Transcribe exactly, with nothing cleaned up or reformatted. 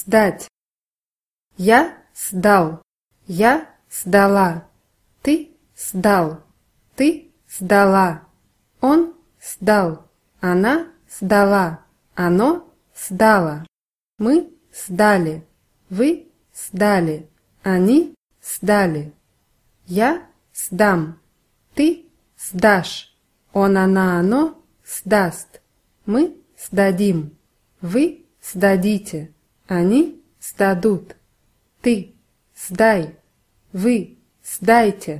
сдать. Я сдал, я сдала. Ты сдал, ты сдала. Он сдал, она сдала, оно сдало. Мы сдали, вы сдали, они сдали. Я сдам, ты сдашь, он, она, оно сдаст. Мы сдадим, вы сдадите, они сдадут. Ты сдай, вы сдайте.